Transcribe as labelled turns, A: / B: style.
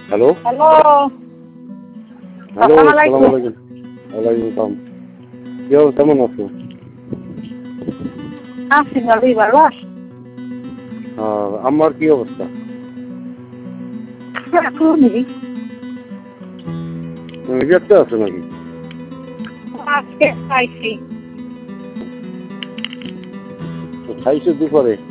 A: Hello
B: hello
A: hello,
B: আসসালামু
A: আসসালামু
B: আলাইকুম।
A: আলাইকুম। ওয়ালাইকুম আসসালাম। কি অবস্থা, কেমন আছো?
B: আছি ভালোই, ভালো আছি।
A: আমার কি অবস্থা?
B: এখনই
A: রিজেক্টে আছে নাকি?
B: আজকে খাইছি।
A: খাইছো দুপুরে?